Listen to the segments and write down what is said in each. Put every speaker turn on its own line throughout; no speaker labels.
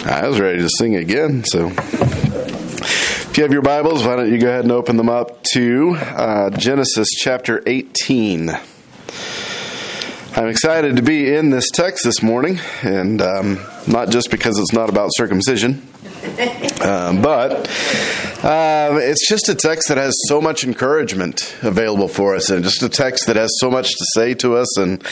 I was ready to sing again, so if you have your Bibles, why don't you go ahead and open them up to Genesis chapter 18. I'm excited to be in this text this morning, and not just because it's not about circumcision, but it's just a text that has so much encouragement available for us, and just a text that has so much to say to us, and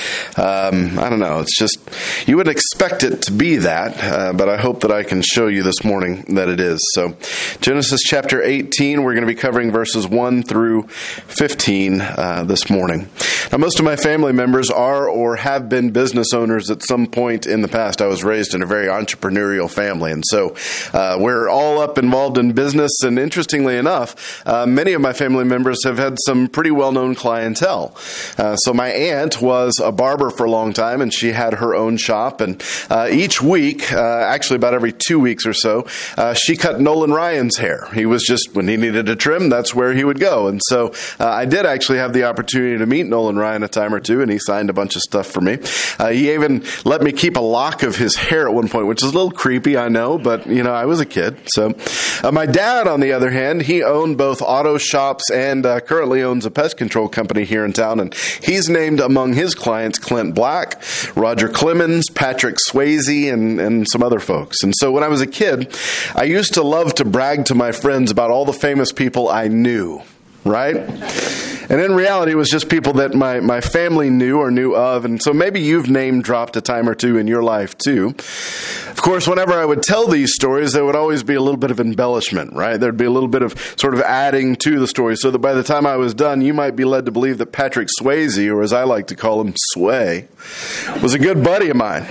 I don't know, it's just, you wouldn't expect it to be that, but I hope that I can show you this morning that it is. So, Genesis chapter 18, we're going to be covering verses 1 through 15 this morning. Now, most of my family members are or have been business owners at some point in the past. I was raised in a very entrepreneurial family, and so we're all up involved in business, and interestingly enough, many of my family members have had some pretty well-known clientele. So my aunt was a barber for a long time, and she had her own shop, and each week, actually about every 2 weeks or so, she cut Nolan Ryan's hair. He was just, when he needed a trim, that's where he would go. And so I did actually have the opportunity to meet Nolan Ryan a time or two, and he signed a bunch of stuff for me. He even let me keep a lock of his hair at one point, which is a little creepy, I know, but, you know, I was a kid. So my dad, on the other hand, he owned both auto shops and currently owns a pest control company here in town, and he's named among his clients Clint Black, Roger Clemens, Patrick Swayze, and some other folks. And so when I was a kid, I used to love to brag to my friends about all the famous people I knew, right? And in reality, it was just people that my family knew or knew of. And so maybe you've name dropped a time or two in your life too. Of course, whenever I would tell these stories, there would always be a little bit of embellishment, right? There'd be a little bit of sort of adding to the story, so that by the time I was done, you might be led to believe that Patrick Swayze, or as I like to call him, Sway, was a good buddy of mine.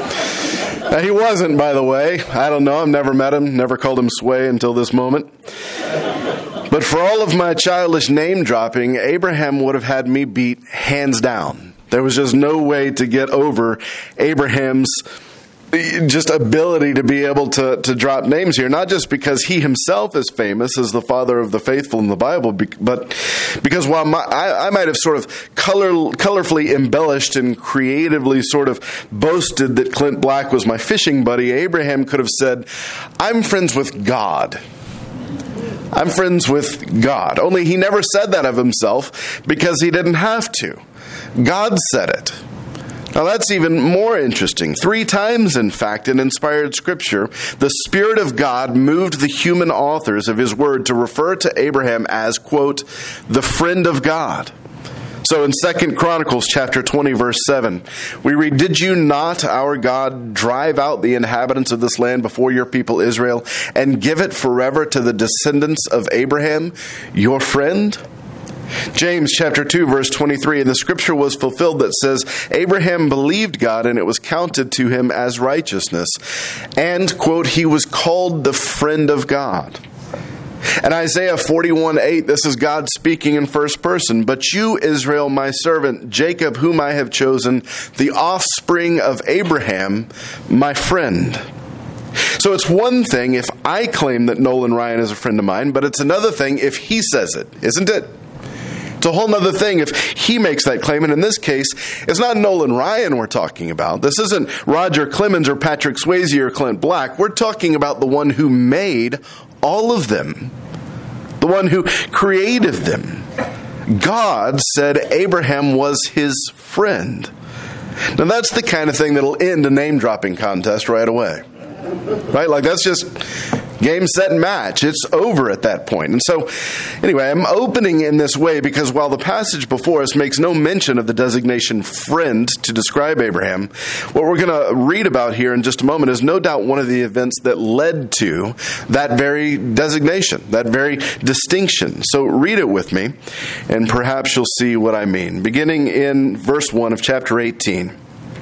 Now, he wasn't, by the way. I don't know. I've never met him, never called him Sway until this moment. But for all of my childish name dropping, Abraham would have had me beat hands down. There was just no way to get over Abraham's just ability to be able to drop names here, not just because he himself is famous as the father of the faithful in the Bible, but because while I might have sort of colorfully embellished and creatively sort of boasted that Clint Black was my fishing buddy, Abraham could have said, "I'm friends with God. I'm friends with God." Only he never said that of himself because he didn't have to. God said it. Now that's even more interesting. 3 times, in fact, in inspired Scripture, the Spirit of God moved the human authors of His Word to refer to Abraham as, quote, the friend of God. So in 2 Chronicles chapter 20, verse 7, we read, "Did you not, our God, drive out the inhabitants of this land before your people Israel and give it forever to the descendants of Abraham, your friend?" James chapter 2, verse 23, "And the scripture was fulfilled that says, Abraham believed God, and it was counted to him as righteousness. And, quote, he was called the friend of God." And Isaiah 41:8, this is God speaking in first person. "But you, Israel, my servant, Jacob, whom I have chosen, the offspring of Abraham, my friend." So it's one thing if I claim that Nolan Ryan is a friend of mine, but it's another thing if he says it, isn't it? It's a whole other thing if he makes that claim. And in this case, it's not Nolan Ryan we're talking about. This isn't Roger Clemens or Patrick Swayze or Clint Black. We're talking about the one who made all of them, the one who created them. God said Abraham was his friend. Now that's the kind of thing that'll end a name-dropping contest right away. Right? Like that's just game, set, and match. It's over at that point. And so, anyway, I'm opening in this way because while the passage before us makes no mention of the designation friend to describe Abraham, what we're going to read about here in just a moment is no doubt one of the events that led to that very designation, that very distinction. So read it with me, and perhaps you'll see what I mean. Beginning in verse 1 of chapter 18.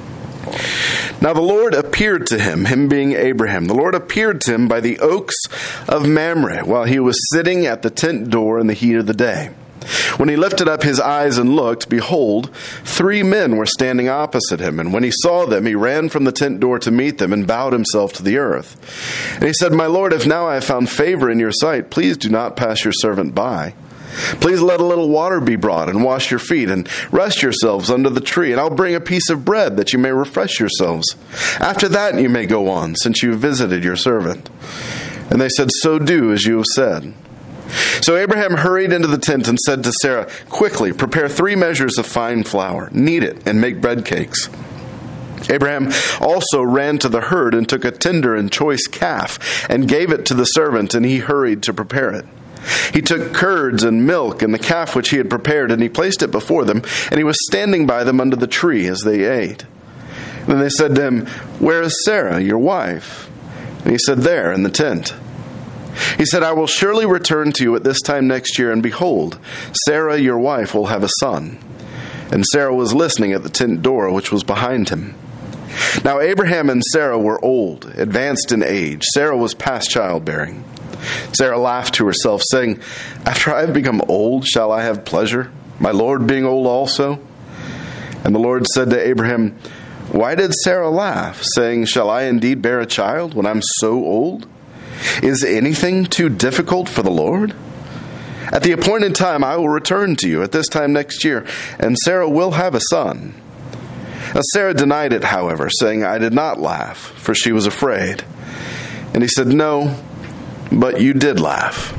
"Now the Lord appeared to him," him being Abraham, "the Lord appeared to him by the oaks of Mamre while he was sitting at the tent door in the heat of the day. When he lifted up his eyes and looked, behold, 3 men were standing opposite him. And when he saw them, he ran from the tent door to meet them and bowed himself to the earth. And he said, 'My Lord, if now I have found favor in your sight, please do not pass your servant by. Please let a little water be brought and wash your feet and rest yourselves under the tree, and I'll bring a piece of bread that you may refresh yourselves. After that you may go on, since you have visited your servant." And they said, "So do as you have said." So Abraham hurried into the tent and said to Sarah, "Quickly, prepare 3 measures of fine flour, knead it, and make bread cakes." Abraham also ran to the herd and took a tender and choice calf and gave it to the servant, and he hurried to prepare it. He took curds and milk and the calf which he had prepared, and he placed it before them, and he was standing by them under the tree as they ate. Then they said to him, "Where is Sarah, your wife?" And he said, "There, in the tent." He said, "I will surely return to you at this time next year, and behold, Sarah, your wife, will have a son." And Sarah was listening at the tent door, which was behind him. Now Abraham and Sarah were old, advanced in age. Sarah was past childbearing. Sarah laughed to herself, saying, "After I have become old, shall I have pleasure, my Lord being old also?" And the Lord said to Abraham, "Why did Sarah laugh, saying, 'Shall I indeed bear a child when I'm so old?' Is anything too difficult for the Lord? At the appointed time I will return to you at this time next year, and Sarah will have a son." Now Sarah denied it, however, saying, "I did not laugh," for she was afraid. And he said, "No, but you did laugh."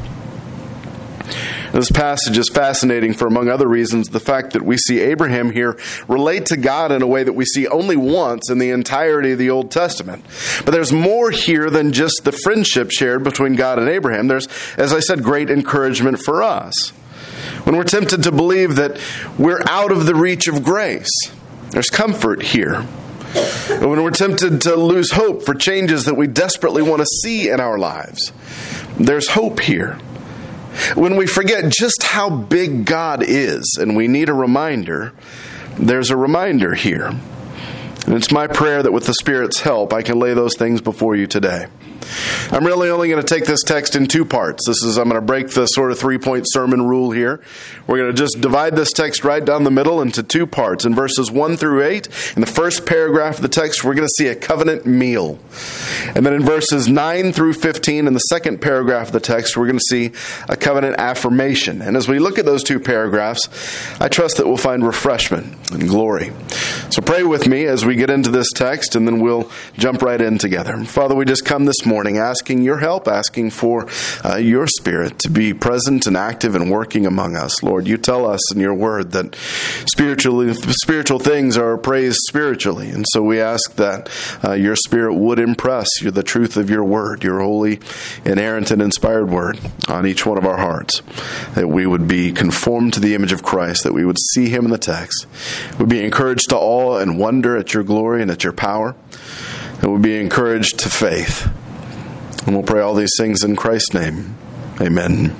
This passage is fascinating for, among other reasons, the fact that we see Abraham here relate to God in a way that we see only once in the entirety of the Old Testament. But there's more here than just the friendship shared between God and Abraham. There's, as I said, great encouragement for us. When we're tempted to believe that we're out of the reach of grace, there's comfort here. And when we're tempted to lose hope for changes that we desperately want to see in our lives, there's hope here. When we forget just how big God is and we need a reminder, there's a reminder here. And it's my prayer that with the Spirit's help, I can lay those things before you today. I'm really only going to take this text in 2 parts. I'm going to break the sort of 3-point sermon rule here. We're going to just divide this text right down the middle into 2 parts. In verses 1 through 8, in the first paragraph of the text, we're going to see a covenant meal. And then in verses 9 through 15, in the second paragraph of the text, we're going to see a covenant affirmation. And as we look at those 2 paragraphs, I trust that we'll find refreshment and glory. So pray with me as we get into this text, and then we'll jump right in together. Father, we just come this morning asking your help, asking for your Spirit to be present and active and working among us. Lord, you tell us in your word that spiritual things are praised spiritually. And so we ask that your Spirit would impress you the truth of your word, your holy, inerrant, and inspired word on each one of our hearts, that we would be conformed to the image of Christ, that we would see him in the text, we'd be encouraged to awe and wonder at your glory and at your power, and we'd be encouraged to faith. And we'll pray all these things in Christ's name. Amen.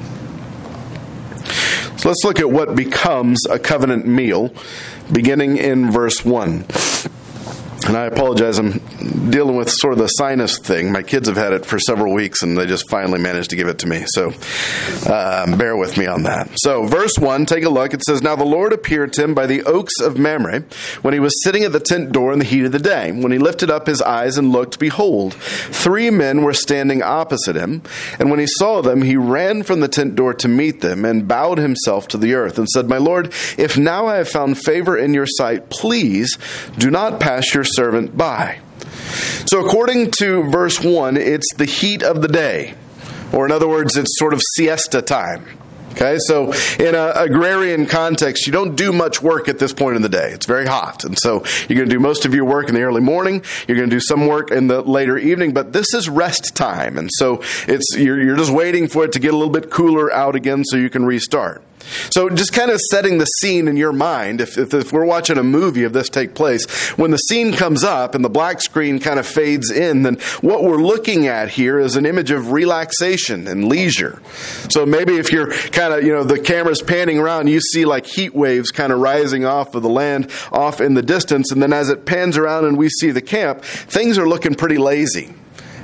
So let's look at what becomes a covenant meal, beginning in verse 1. And I apologize, I'm dealing with sort of the sinus thing. My kids have had it for several weeks, and they just finally managed to give it to me. So bear with me on that. So verse 1, take a look. It says, "Now the Lord appeared to him by the oaks of Mamre, when he was sitting at the tent door in the heat of the day. When he lifted up his eyes and looked, behold, 3 men were standing opposite him. And when he saw them, he ran from the tent door to meet them and bowed himself to the earth and said, 'My Lord, if now I have found favor in your sight, please do not pass your servant by.'" So according to verse 1, it's the heat of the day. Or in other words, it's sort of siesta time. Okay, so in an agrarian context, you don't do much work at this point in the day. It's very hot. And so you're going to do most of your work in the early morning. You're going to do some work in the later evening, but this is rest time. And so you're just waiting for it to get a little bit cooler out again so you can restart. So just kind of setting the scene in your mind, if we're watching a movie of this take place, when the scene comes up and the black screen kind of fades in, then what we're looking at here is an image of relaxation and leisure. So maybe if you're kind of, the camera's panning around, you see like heat waves kind of rising off of the land off in the distance, and then as it pans around and we see the camp, things are looking pretty lazy.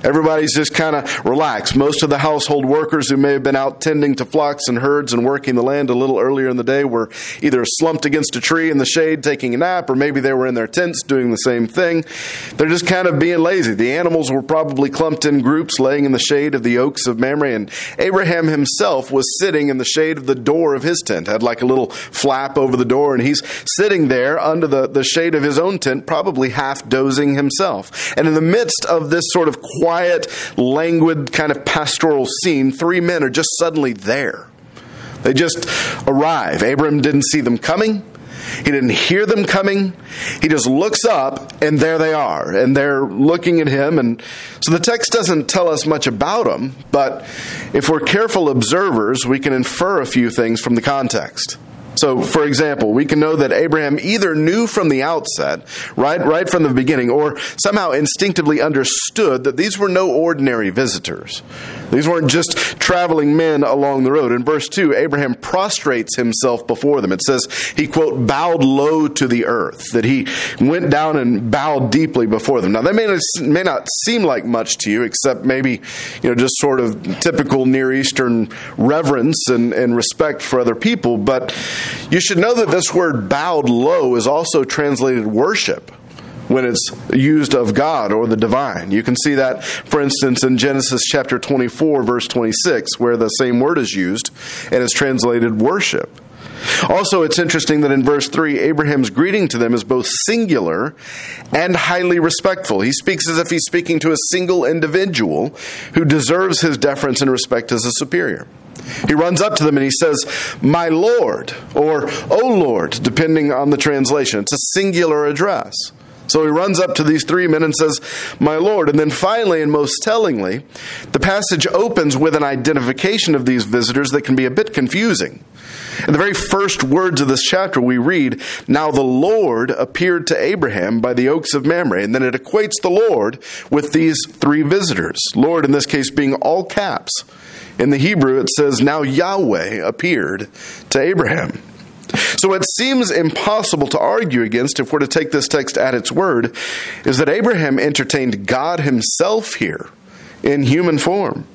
Everybody's just kind of relaxed. Most of the household workers who may have been out tending to flocks and herds and working the land a little earlier in the day were either slumped against a tree in the shade taking a nap, or maybe they were in their tents doing the same thing. They're just kind of being lazy. The animals were probably clumped in groups laying in the shade of the oaks of Mamre, and Abraham himself was sitting in the shade of the door of his tent, had like a little flap over the door, and he's sitting there under the shade of his own tent, probably half dozing himself. And in the midst of this sort of quiet, languid kind of pastoral scene, three men are just suddenly there. They just arrive. Abram didn't see them coming. He didn't hear them coming. He just looks up, and there they are. And they're looking at him. And so the text doesn't tell us much about them, but if we're careful observers, we can infer a few things from the context. So, for example, we can know that Abraham either knew from the outset, right from the beginning, or somehow instinctively understood that these were no ordinary visitors. These weren't just traveling men along the road. In verse 2, Abraham prostrates himself before them. It says he, quote, bowed low to the earth, that he went down and bowed deeply before them. Now, that may not seem like much to you, except maybe, just sort of typical Near Eastern reverence and respect for other people, but you should know that this word bowed low is also translated worship when it's used of God or the divine. You can see that, for instance, in Genesis chapter 24, verse 26, where the same word is used and is translated worship. Also, it's interesting that in verse 3, Abraham's greeting to them is both singular and highly respectful. He speaks as if he's speaking to a single individual who deserves his deference and respect as a superior. He runs up to them and he says, "My Lord," or "O Lord," depending on the translation. It's a singular address. So he runs up to these three men and says, "My Lord." And then finally, and most tellingly, the passage opens with an identification of these visitors that can be a bit confusing. In the very first words of this chapter, we read, "Now the Lord appeared to Abraham by the oaks of Mamre." And then it equates the Lord with these three visitors. Lord, in this case, being all caps. In the Hebrew, it says, "Now Yahweh appeared to Abraham." So what seems impossible to argue against, if we're to take this text at its word, is that Abraham entertained God himself here in human form.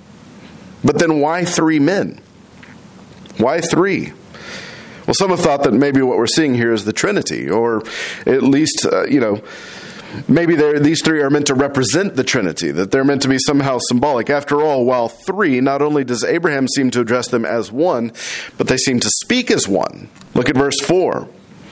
But then why three men? Why three? Well, some have thought that maybe what we're seeing here is the Trinity, or at least, maybe these three are meant to represent the Trinity, that they're meant to be somehow symbolic. After all, while three, not only does Abraham seem to address them as one, but they seem to speak as one. Look at verse 4.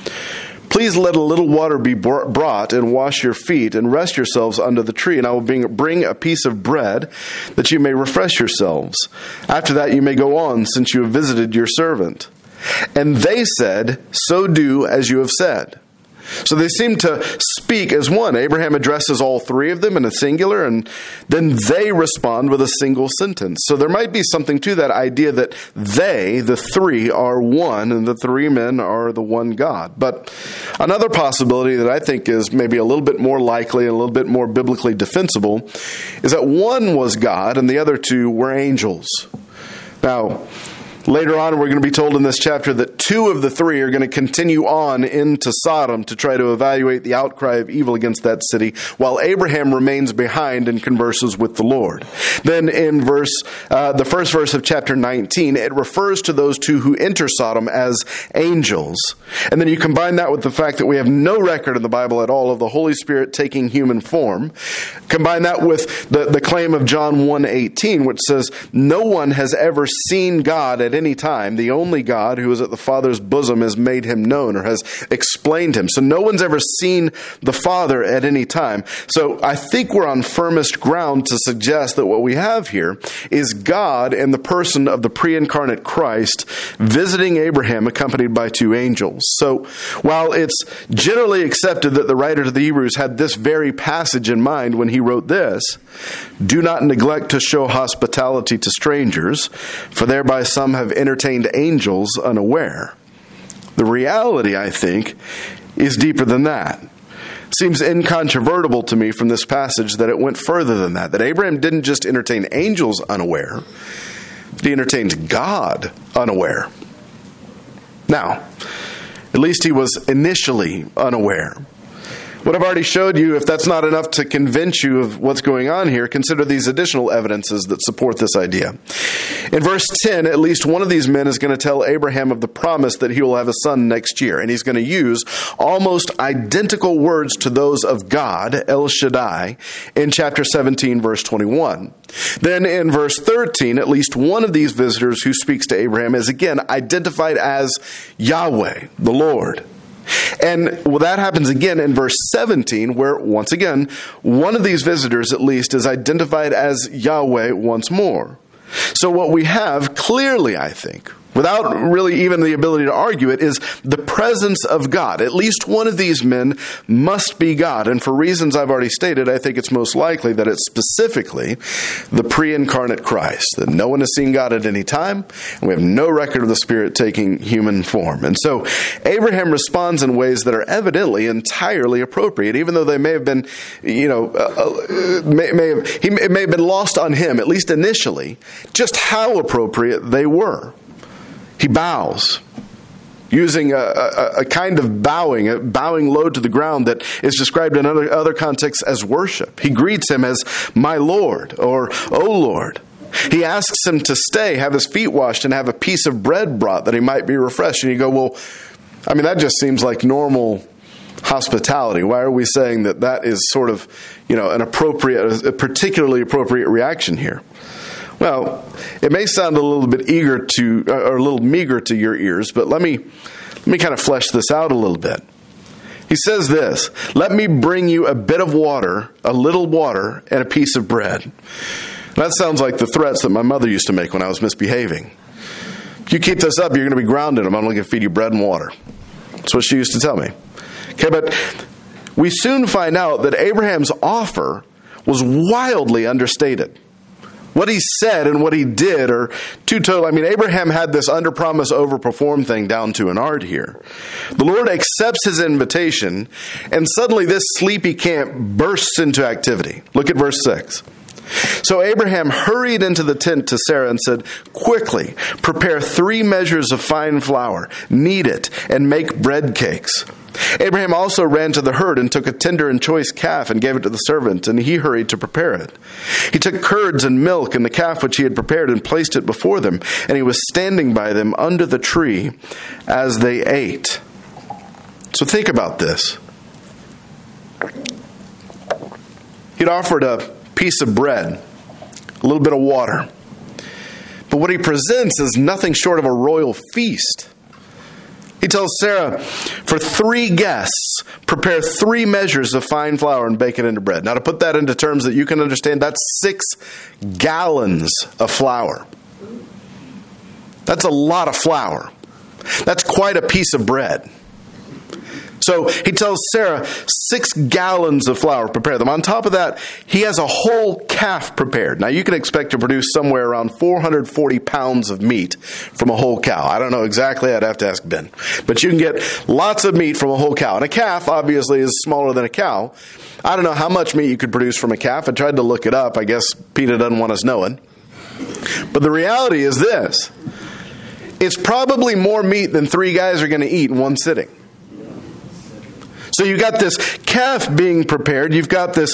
"Please let a little water be brought and wash your feet and rest yourselves under the tree, and I will bring a piece of bread that you may refresh yourselves. After that you may go on, since you have visited your servant." And they said, "So do as you have said." So they seem to speak as one. Abraham addresses all three of them in a singular, and then they respond with a single sentence. So there might be something to that idea that they, the three, are one, and the three men are the one God. But another possibility that I think is maybe a little bit more likely and a little bit more biblically defensible is that one was God and the other two were angels. Now, later on, we're going to be told in this chapter that two of the three are going to continue on into Sodom to try to evaluate the outcry of evil against that city, while Abraham remains behind and converses with the Lord. Then in the first verse of chapter 19, it refers to those two who enter Sodom as angels. And then you combine that with the fact that we have no record in the Bible at all of the Holy Spirit taking human form. Combine that with the claim of John 1:18, which says, "No one has ever seen God at any time. The only God who is at the Father's bosom has made him known," or has explained him. So no one's ever seen the Father at any time. So I think we're on firmest ground to suggest that what we have here is God in the person of the pre-incarnate Christ visiting Abraham accompanied by two angels. So while it's generally accepted that the writer to the Hebrews had this very passage in mind when he wrote this, "Do not neglect to show hospitality to strangers, for thereby some have entertained angels unaware." The reality, I think, is deeper than that. It seems incontrovertible to me from this passage that it went further than that. That Abraham didn't just entertain angels unaware, but he entertained God unaware. Now, at least he was initially unaware. What I've already showed you, if that's not enough to convince you of what's going on here, consider these additional evidences that support this idea. In verse 10, at least one of these men is going to tell Abraham of the promise that he will have a son next year, and he's going to use almost identical words to those of God, El Shaddai, in chapter 17, verse 21. Then in verse 13, at least one of these visitors who speaks to Abraham is again identified as Yahweh, the Lord. And that happens again in verse 17, where once again, one of these visitors at least is identified as Yahweh once more. So what we have clearly, I think, without really even the ability to argue it, is the presence of God. At least one of these men must be God. And for reasons I've already stated, I think it's most likely that it's specifically the pre-incarnate Christ, that no one has seen God at any time, and we have no record of the Spirit taking human form. And so Abraham responds in ways that are evidently entirely appropriate, even though they may have been, it may have been lost on him, at least initially, just how appropriate they were. He bows, using a kind of bowing low to the ground that is described in other contexts as worship. He greets him as my Lord, or O Lord. He asks him to stay, have his feet washed, and have a piece of bread brought that he might be refreshed. And you go, well, I mean, that just seems like normal hospitality. Why are we saying that is sort of, a particularly appropriate reaction here? Well, it may sound a little bit a little meager to your ears, but let me kind of flesh this out a little bit. He says this, let me bring you a bit of water, a little water, and a piece of bread. That sounds like the threats that my mother used to make when I was misbehaving. If you keep this up, you're going to be grounded. I'm only going to feed you bread and water. That's what she used to tell me. Okay, but we soon find out that Abraham's offer was wildly understated. What he said and what he did are two total. I mean, Abraham had this under-promise, over-perform thing down to an art here. The Lord accepts his invitation, and suddenly this sleepy camp bursts into activity. Look at verse 6. So Abraham hurried into the tent to Sarah and said, quickly, prepare 3 measures of fine flour, knead it, and make bread cakes. Abraham also ran to the herd and took a tender and choice calf and gave it to the servant, and he hurried to prepare it. He took curds and milk and the calf which he had prepared and placed it before them, and he was standing by them under the tree as they ate. So think about this. He'd offered a piece of bread, a little bit of water, but what he presents is nothing short of a royal feast. He tells Sarah, for 3 guests, prepare 3 measures of fine flour and bake it into bread. Now, to put that into terms that you can understand, that's 6 gallons of flour. That's a lot of flour. That's quite a piece of bread. So he tells Sarah, 6 gallons of flour, prepare them. On top of that, he has a whole calf prepared. Now, you can expect to produce somewhere around 440 pounds of meat from a whole cow. I don't know exactly. I'd have to ask Ben. But you can get lots of meat from a whole cow. And a calf, obviously, is smaller than a cow. I don't know how much meat you could produce from a calf. I tried to look it up. I guess PETA doesn't want us knowing. But the reality is this. It's probably more meat than 3 guys are going to eat in one sitting. So you've got this calf being prepared. You've got this,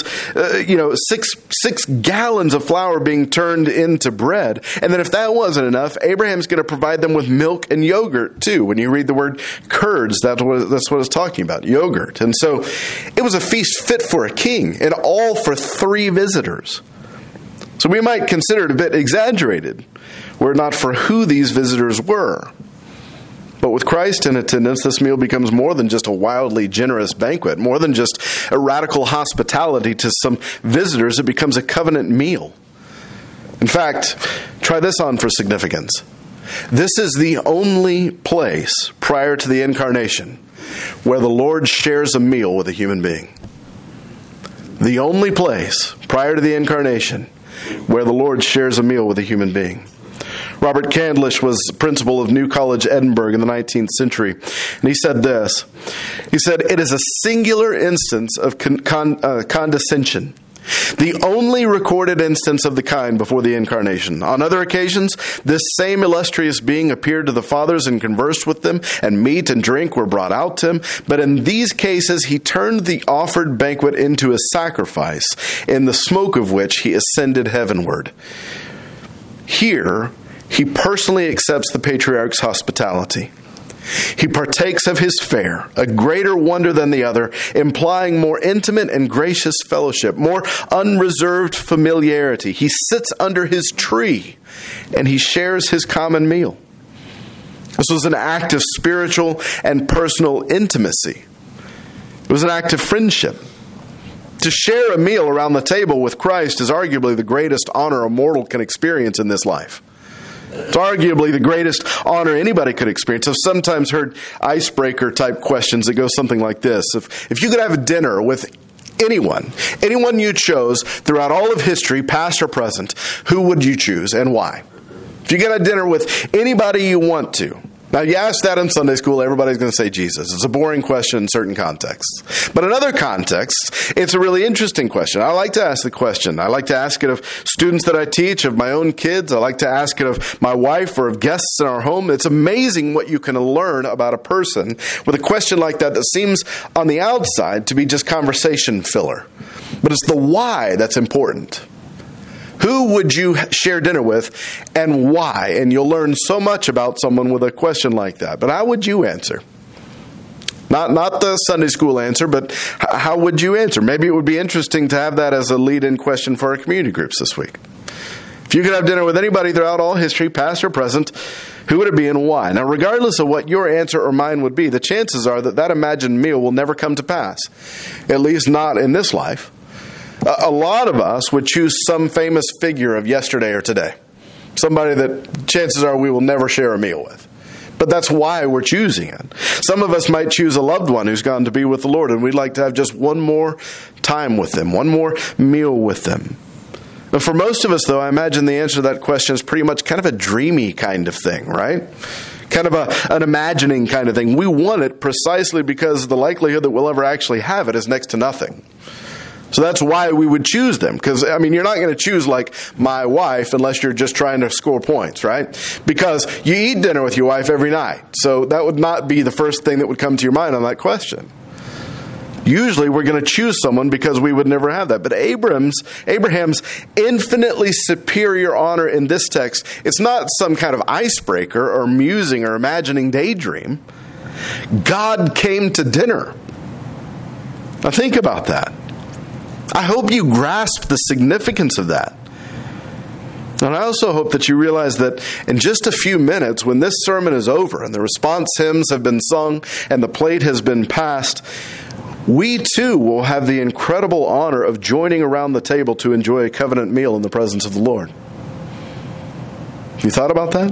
6 gallons of flour being turned into bread. And then if that wasn't enough, Abraham's going to provide them with milk and yogurt too. When you read the word curds, that's what it's talking about, yogurt. And so it was a feast fit for a king, and all for 3 visitors. So we might consider it a bit exaggerated, were it not for who these visitors were. But with Christ in attendance, this meal becomes more than just a wildly generous banquet, more than just a radical hospitality to some visitors. It becomes a covenant meal. In fact, try this on for significance. This is the only place prior to the incarnation where the Lord shares a meal with a human being. The only place prior to the incarnation where the Lord shares a meal with a human being. Robert Candlish was principal of New College, Edinburgh in the 19th century, and he said this. He said, it is a singular instance of condescension The only recorded instance of the kind before the incarnation. On other occasions, this same illustrious being appeared to the fathers and conversed with them, and meat and drink were brought out to him. But in these cases, he turned the offered banquet into a sacrifice, in the smoke of which he ascended heavenward. Here, he personally accepts the patriarch's hospitality. He partakes of his fare, a greater wonder than the other, implying more intimate and gracious fellowship, more unreserved familiarity. He sits under his tree, and he shares his common meal. This was an act of spiritual and personal intimacy. It was an act of friendship. To share a meal around the table with Christ is arguably the greatest honor a mortal can experience in this life. It's arguably the greatest honor anybody could experience. I've sometimes heard icebreaker type questions that go something like this. If you could have a dinner with anyone you chose throughout all of history, past or present, who would you choose and why? If you get a dinner with anybody you want to. Now, you ask that in Sunday school, everybody's going to say Jesus. It's a boring question in certain contexts. But in other contexts, it's a really interesting question. I like to ask the question. I like to ask it of students that I teach, of my own kids. I like to ask it of my wife or of guests in our home. It's amazing what you can learn about a person with a question like that seems on the outside to be just conversation filler. But it's the why that's important. Who would you share dinner with and why? And you'll learn so much about someone with a question like that. But how would you answer? Not the Sunday school answer, but how would you answer? Maybe it would be interesting to have that as a lead-in question for our community groups this week. If you could have dinner with anybody throughout all history, past or present, who would it be and why? Now, regardless of what your answer or mine would be, the chances are that imagined meal will never come to pass, at least not in this life. A lot of us would choose some famous figure of yesterday or today. Somebody that chances are we will never share a meal with. But that's why we're choosing it. Some of us might choose a loved one who's gone to be with the Lord, and we'd like to have just one more time with them, one more meal with them. But for most of us, though, I imagine the answer to that question is pretty much kind of a dreamy kind of thing, right? Kind of an imagining kind of thing. We want it precisely because the likelihood that we'll ever actually have it is next to nothing. So that's why we would choose them. Because, you're not going to choose like my wife unless you're just trying to score points, right? Because you eat dinner with your wife every night. So that would not be the first thing that would come to your mind on that question. Usually we're going to choose someone because we would never have that. But Abraham's infinitely superior honor in this text, it's not some kind of icebreaker or musing or imagining daydream. God came to dinner. Now think about that. I hope you grasp the significance of that. And I also hope that you realize that in just a few minutes, when this sermon is over and the response hymns have been sung and the plate has been passed, we too will have the incredible honor of joining around the table to enjoy a covenant meal in the presence of the Lord. You thought about that?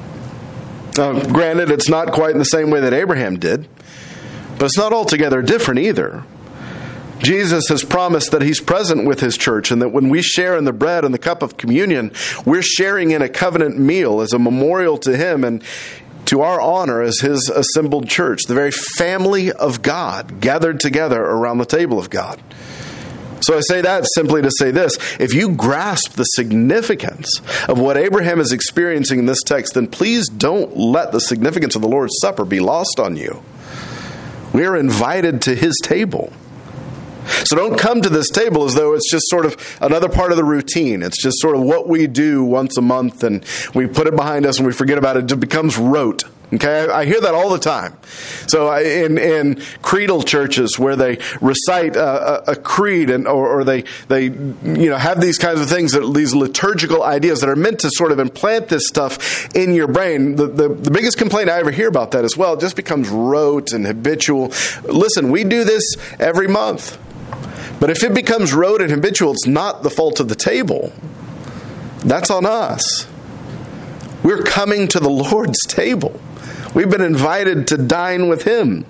Granted, it's not quite in the same way that Abraham did, but it's not altogether different either. Jesus has promised that he's present with his church and that when we share in the bread and the cup of communion, we're sharing in a covenant meal as a memorial to him and to our honor as his assembled church, the very family of God gathered together around the table of God. So I say that simply to say this: if you grasp the significance of what Abraham is experiencing in this text, then please don't let the significance of the Lord's Supper be lost on you. We are invited to his table. So don't come to this table as though it's just sort of another part of the routine. It's just sort of what we do once a month and we put it behind us and we forget about it. It becomes rote. Okay, I hear that all the time. So in creedal churches where they recite a creed or they have these kinds of things, these liturgical ideas that are meant to sort of implant this stuff in your brain. The biggest complaint I ever hear about that as well, it just becomes rote and habitual. Listen, we do this every month. But if it becomes rote and habitual, it's not the fault of the table. That's on us. We're coming to the Lord's table. We've been invited to dine with him.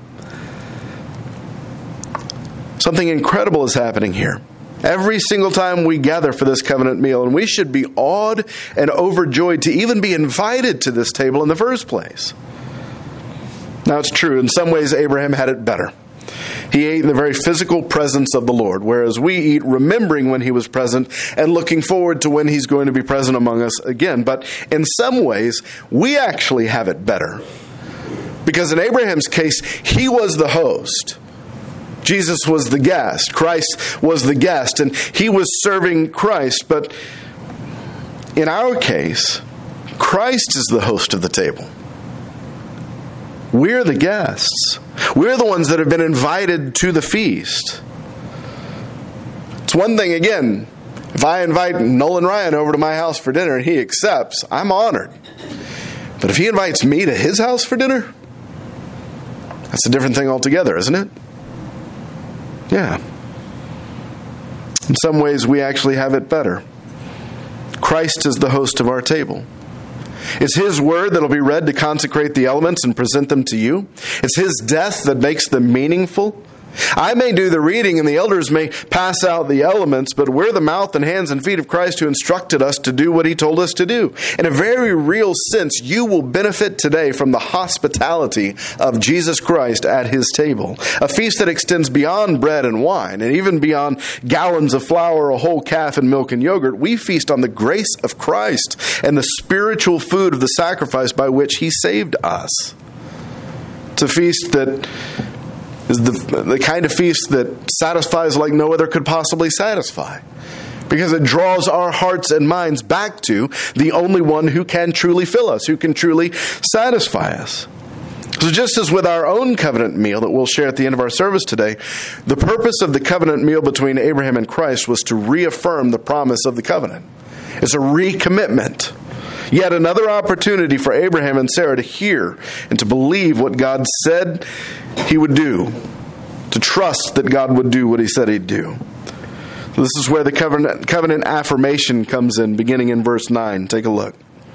Something incredible is happening here. Every single time we gather for this covenant meal, and we should be awed and overjoyed to even be invited to this table in the first place. Now, it's true, in some ways Abraham had it better. He ate in the very physical presence of the Lord, whereas we eat remembering when he was present and looking forward to when he's going to be present among us again. But in some ways, we actually have it better. Because in Abraham's case, he was the host. Jesus was the guest. Christ was the guest, and he was serving Christ. But in our case, Christ is the host of the table. We're the guests. We're the ones that have been invited to the feast. It's one thing, again, if I invite Nolan Ryan over to my house for dinner and he accepts, I'm honored. But if he invites me to his house for dinner, that's a different thing altogether, isn't it? Yeah. In some ways, we actually have it better. Christ is the host of our table. It's his word that will be read to consecrate the elements and present them to you. It's his death that makes them meaningful. I may do the reading and the elders may pass out the elements, but we're the mouth and hands and feet of Christ who instructed us to do what he told us to do. In a very real sense, you will benefit today from the hospitality of Jesus Christ at his table. A feast that extends beyond bread and wine and even beyond gallons of flour, a whole calf, and milk and yogurt. We feast on the grace of Christ and the spiritual food of the sacrifice by which he saved us. It's a feast that is the kind of feast that satisfies like no other could possibly satisfy. Because it draws our hearts and minds back to the only one who can truly fill us, who can truly satisfy us. So just as with our own covenant meal that we'll share at the end of our service today, the purpose of the covenant meal between Abraham and Christ was to reaffirm the promise of the covenant. It's a recommitment. Yet another opportunity for Abraham and Sarah to hear and to believe what God said he would do, to trust that God would do what he said he'd do. So this is where the covenant affirmation comes in, beginning in verse 9. Take a look.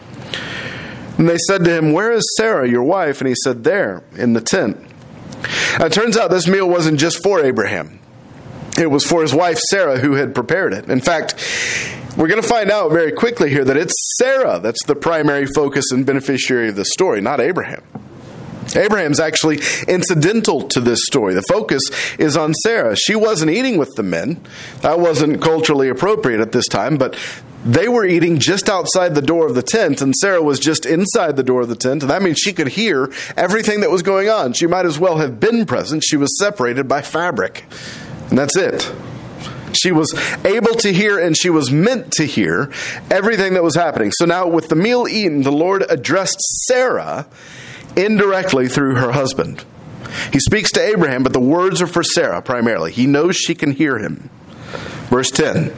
And they said to him, "Where is Sarah, your wife?" And he said, "There, in the tent." Now, it turns out this meal wasn't just for Abraham. It was for his wife, Sarah, who had prepared it. In fact, we're going to find out very quickly here that it's Sarah that's the primary focus and beneficiary of this story, not Abraham. Abraham's actually incidental to this story. The focus is on Sarah. She wasn't eating with the men. That wasn't culturally appropriate at this time, but they were eating just outside the door of the tent, and Sarah was just inside the door of the tent, and that means she could hear everything that was going on. She might as well have been present. She was separated by fabric, and that's it. She was able to hear, and she was meant to hear everything that was happening. So now with the meal eaten, the Lord addressed Sarah indirectly through her husband. He speaks to Abraham, but the words are for Sarah primarily. He knows she can hear him. Verse 10,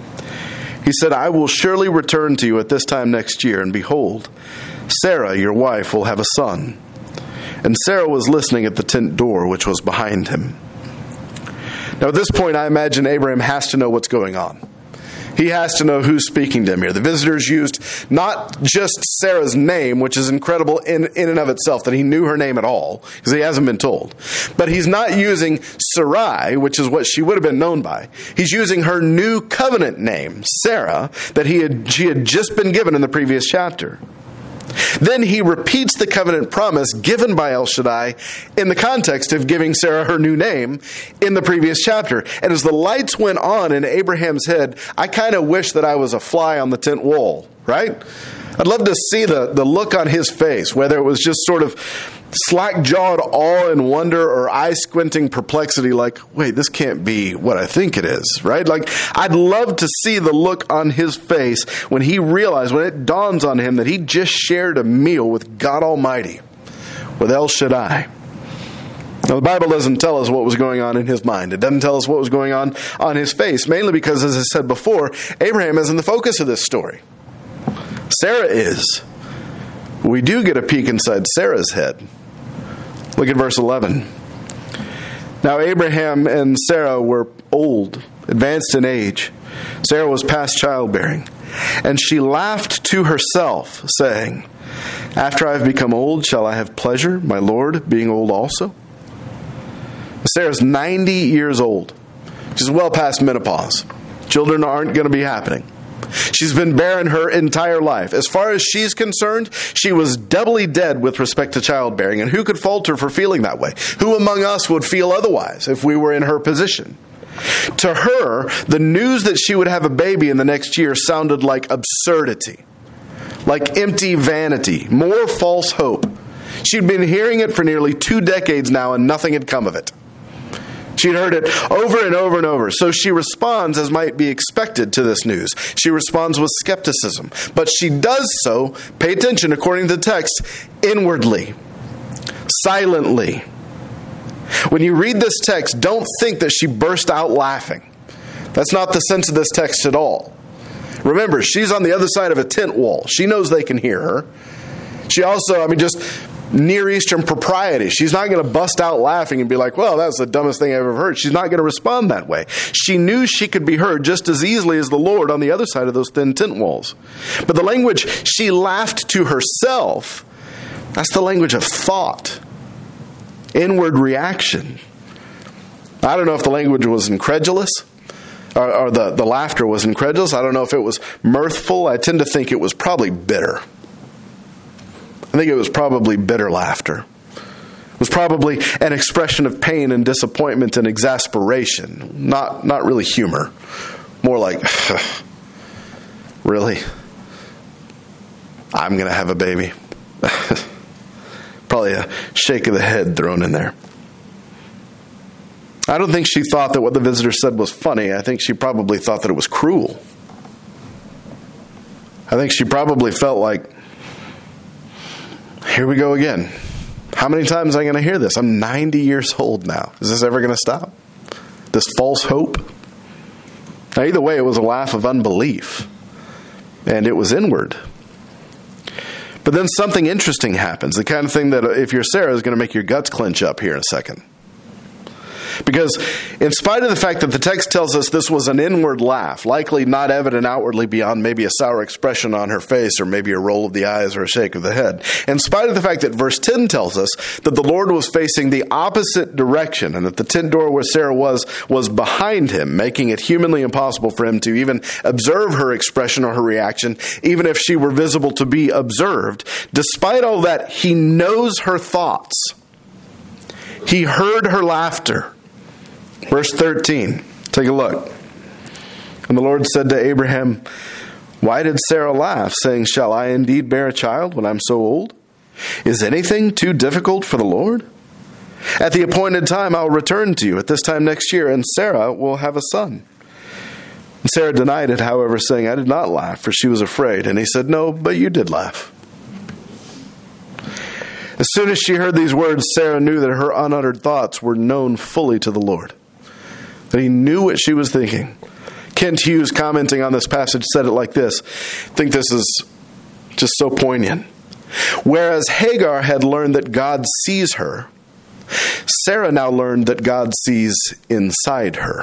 he said, "I will surely return to you at this time next year, and behold, Sarah, your wife, will have a son." And Sarah was listening at the tent door, which was behind him. Now, at this point, I imagine Abraham has to know what's going on. He has to know who's speaking to him here. The visitors used not just Sarah's name, which is incredible in and of itself, that he knew her name at all, because he hasn't been told. But he's not using Sarai, which is what she would have been known by. He's using her new covenant name, Sarah, that she had just been given in the previous chapter. Then he repeats the covenant promise given by El Shaddai in the context of giving Sarah her new name in the previous chapter. And as the lights went on in Abraham's head, I kind of wish that I was a fly on the tent wall, right? I'd love to see the look on his face, whether it was just sort of slack-jawed awe and wonder or eye-squinting perplexity like, wait, this can't be what I think it is, right? Like, I'd love to see the look on his face when he realized, when it dawns on him that he just shared a meal with God Almighty, with El Shaddai. Now, the Bible doesn't tell us what was going on in his mind. It doesn't tell us what was going on his face, mainly because, as I said before, Abraham isn't the focus of this story. Sarah is. We do get a peek inside Sarah's head. Look at verse 11. Now Abraham and Sarah were old, advanced in age. Sarah was past childbearing. And she laughed to herself, saying, "After I have become old, shall I have pleasure, my Lord, being old also?" Sarah's 90 years old. She's well past menopause. Children aren't going to be happening. She's been barren her entire life. As far as she's concerned, she was doubly dead with respect to childbearing. And who could fault her for feeling that way? Who among us would feel otherwise if we were in her position? To her, the news that she would have a baby in the next year sounded like absurdity, like empty vanity, more false hope. She'd been hearing it for nearly 2 decades now, and nothing had come of it. She'd heard it over and over and over. So she responds as might be expected to this news. She responds with skepticism. But she does so, pay attention, according to the text, inwardly, silently. When you read this text, don't think that she burst out laughing. That's not the sense of this text at all. Remember, she's on the other side of a tent wall. She knows they can hear her. She also, just Near Eastern propriety. She's not going to bust out laughing and be like, well, that's the dumbest thing I've ever heard. She's not going to respond that way. She knew she could be heard just as easily as the Lord on the other side of those thin tent walls. But the language she laughed to herself, that's the language of thought, inward reaction. I don't know if the language was incredulous or the laughter was incredulous. I don't know if it was mirthful. I tend to think it was probably bitter. I think it was probably bitter laughter. It was probably an expression of pain and disappointment and exasperation. Not really humor. More like, really? I'm going to have a baby. Probably a shake of the head thrown in there. I don't think she thought that what the visitor said was funny. I think she probably thought that it was cruel. I think she probably felt like, here we go again. How many times am I going to hear this? I'm 90 years old now. Is this ever going to stop? This false hope? Now, either way, it was a laugh of unbelief. And it was inward. But then something interesting happens. The kind of thing that, if you're Sarah, is going to make your guts clench up here in a second. Because in spite of the fact that the text tells us this was an inward laugh, likely not evident outwardly beyond maybe a sour expression on her face or maybe a roll of the eyes or a shake of the head, in spite of the fact that verse 10 tells us that the Lord was facing the opposite direction and that the tent door where Sarah was behind him, making it humanly impossible for him to even observe her expression or her reaction, even if she were visible to be observed, despite all that, he knows her thoughts. He heard her laughter. Verse 13, take a look. And the Lord said to Abraham, why did Sarah laugh, saying, shall I indeed bear a child when I'm so old? Is anything too difficult for the Lord? At the appointed time I'll return to you at this time next year, and Sarah will have a son. And Sarah denied it, however, saying, I did not laugh, for she was afraid. And he said, no, but you did laugh. As soon as she heard these words, Sarah knew that her unuttered thoughts were known fully to the Lord. That he knew what she was thinking. Kent Hughes, commenting on this passage, said it like this. I think this is just so poignant. Whereas Hagar had learned that God sees her, Sarah now learned that God sees inside her.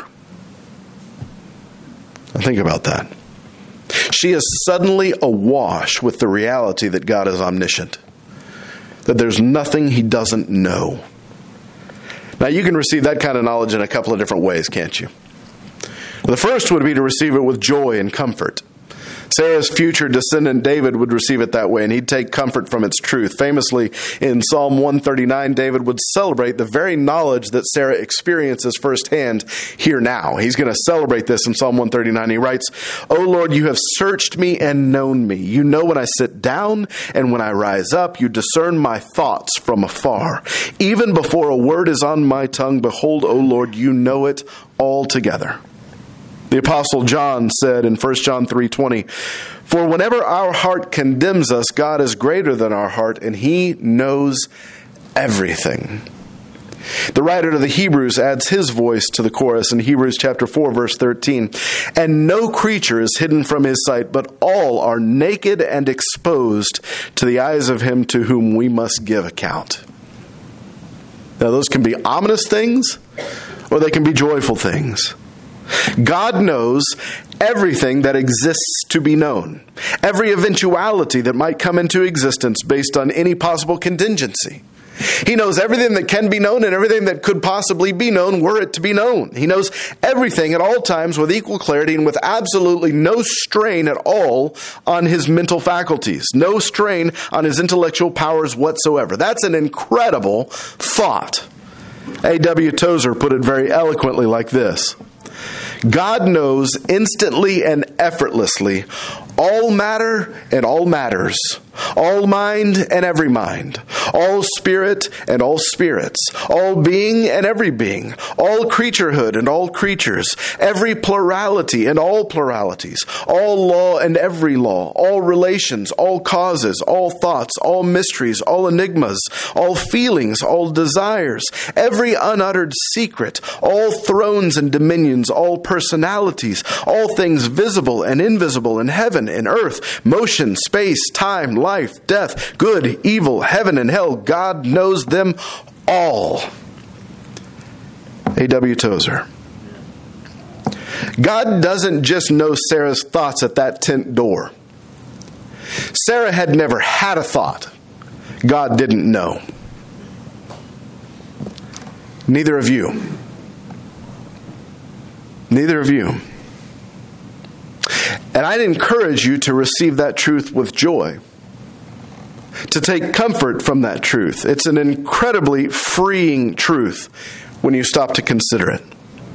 Now think about that. She is suddenly awash with the reality that God is omniscient. That there's nothing he doesn't know. Now, you can receive that kind of knowledge in a couple of different ways, can't you? The first would be to receive it with joy and comfort. Sarah's future descendant David would receive it that way, and he'd take comfort from its truth. Famously, in Psalm 139, David would celebrate the very knowledge that Sarah experiences firsthand here now. He's going to celebrate this in Psalm 139. He writes, O Lord, you have searched me and known me. You know when I sit down and when I rise up. You discern my thoughts from afar. Even before a word is on my tongue, behold, O Lord, you know it altogether. The Apostle John said in 1 John 3:20, for whenever our heart condemns us, God is greater than our heart, and he knows everything. The writer to the Hebrews adds his voice to the chorus in Hebrews chapter 4, verse 13. And no creature is hidden from his sight, but all are naked and exposed to the eyes of him to whom we must give account. Now, those can be ominous things, or they can be joyful things. God knows everything that exists to be known, every eventuality that might come into existence based on any possible contingency. He knows everything that can be known and everything that could possibly be known were it to be known. He knows everything at all times with equal clarity and with absolutely no strain at all on his mental faculties, no strain on his intellectual powers whatsoever. That's an incredible thought. A.W. Tozer put it very eloquently like this: God knows instantly and effortlessly all matter and all matters, all mind and every mind, all spirit and all spirits, all being and every being, all creaturehood and all creatures, every plurality and all pluralities, all law and every law, all relations, all causes, all thoughts, all mysteries, all enigmas, all feelings, all desires, every unuttered secret, all thrones and dominions, all personalities, all things visible and invisible in heaven and earth, motion, space, time, life, death, good, evil, heaven and hell. God knows them all. A.W. Tozer. God doesn't just know Sarah's thoughts at that tent door. Sarah had never had a thought God didn't know. Neither of you. Neither of you. And I'd encourage you to receive that truth with joy, to take comfort from that truth. It's an incredibly freeing truth when you stop to consider it.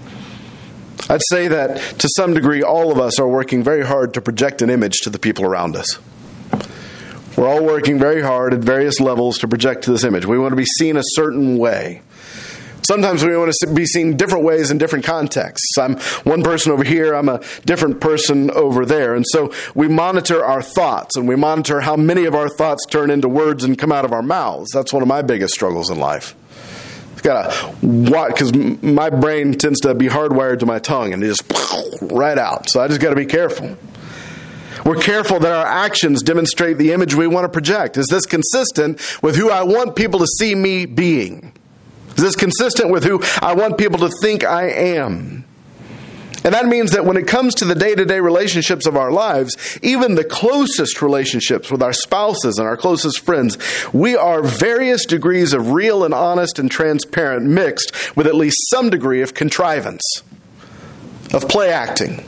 I'd say that to some degree all of us are working very hard to project an image to the people around us. We're all working very hard at various levels to project this image. We want to be seen a certain way. Sometimes we want to be seen different ways in different contexts. I'm one person over here, I'm a different person over there. And so we monitor our thoughts, and we monitor how many of our thoughts turn into words and come out of our mouths. That's one of my biggest struggles in life. I've got to watch, because my brain tends to be hardwired to my tongue, and it just right out. So I just got to be careful. We're careful that our actions demonstrate the image we want to project. Is this consistent with who I want people to see me being? Is this consistent with who I want people to think I am? And that means that when it comes to the day-to-day relationships of our lives, even the closest relationships with our spouses and our closest friends, we are various degrees of real and honest and transparent mixed with at least some degree of contrivance, of play acting.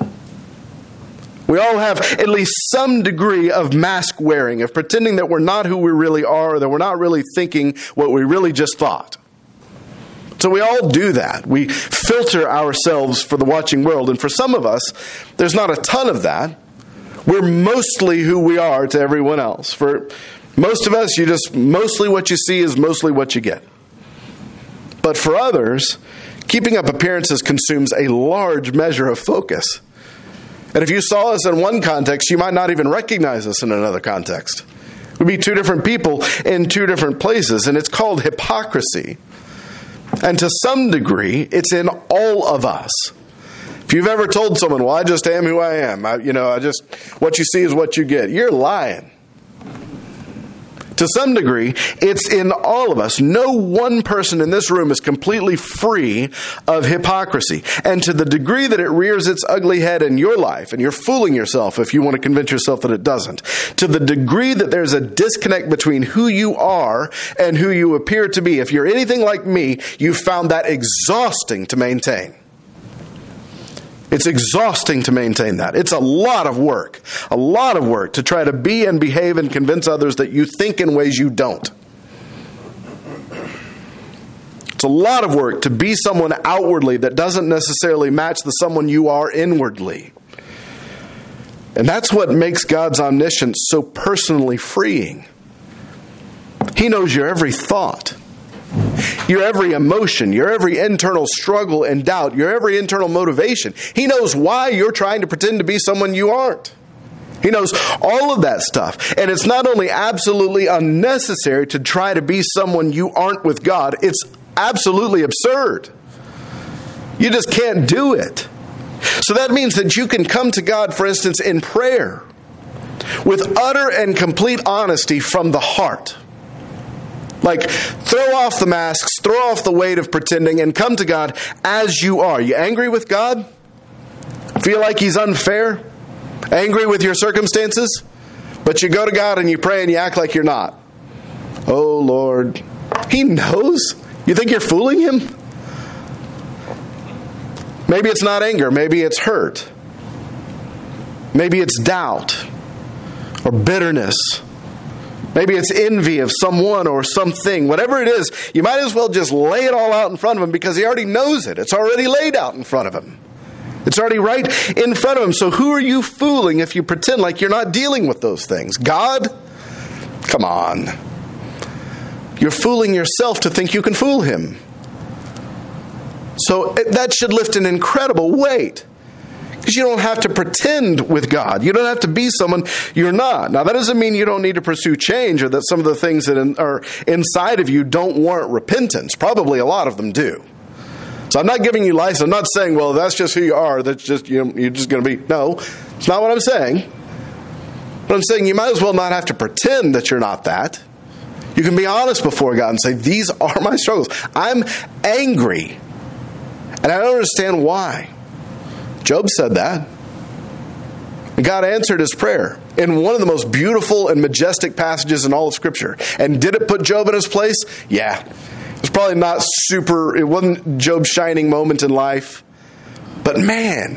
We all have at least some degree of mask wearing, of pretending that we're not who we really are, or that we're not really thinking what we really just thought. So we all do that. We filter ourselves for the watching world. And for some of us, there's not a ton of that. We're mostly who we are to everyone else. For most of us, mostly what you see is mostly what you get. But for others, keeping up appearances consumes a large measure of focus. And if you saw us in one context, you might not even recognize us in another context. We'd be two different people in two different places. And it's called hypocrisy. And to some degree, it's in all of us. If you've ever told someone, well, I just am who I am, what you see is what you get, you're lying. To some degree, it's in all of us. No one person in this room is completely free of hypocrisy. And to the degree that it rears its ugly head in your life, and you're fooling yourself if you want to convince yourself that it doesn't, to the degree that there's a disconnect between who you are and who you appear to be, if you're anything like me, you found that exhausting to maintain. It's exhausting to maintain that. It's a lot of work to try to be and behave and convince others that you think in ways you don't. It's a lot of work to be someone outwardly that doesn't necessarily match the someone you are inwardly. And that's what makes God's omniscience so personally freeing. He knows your every thought, your every emotion, your every internal struggle and doubt, your every internal motivation. He knows why you're trying to pretend to be someone you aren't. He knows all of that stuff. And it's not only absolutely unnecessary to try to be someone you aren't with God, it's absolutely absurd. You just can't do it. So that means that you can come to God, for instance, in prayer with utter and complete honesty from the heart. Like, throw off the masks, throw off the weight of pretending, and come to God as you are. You angry with God? Feel like He's unfair? Angry with your circumstances? But you go to God and you pray and you act like you're not. Oh, Lord, He knows. You think you're fooling him? Maybe it's not anger. Maybe it's hurt. Maybe it's doubt or bitterness. Maybe it's envy of someone or something. Whatever it is, you might as well just lay it all out in front of him because he already knows it. It's already laid out in front of him. It's already right in front of him. So who are you fooling if you pretend like you're not dealing with those things? God? Come on. You're fooling yourself to think you can fool him. So that should lift an incredible weight. Because you don't have to pretend with God. You don't have to be someone you're not. Now, that doesn't mean you don't need to pursue change or that some of the things that are inside of you don't warrant repentance. Probably a lot of them do. So I'm not giving you license. I'm not saying, well, that's just who you are. That's just, you're just going to be. No, it's not what I'm saying. But I'm saying you might as well not have to pretend that you're not that. You can be honest before God and say, these are my struggles. I'm angry. And I don't understand why. Job said that. And God answered his prayer in one of the most beautiful and majestic passages in all of Scripture. And did it put Job in his place? Yeah. It was probably not super, it wasn't Job's shining moment in life. But man,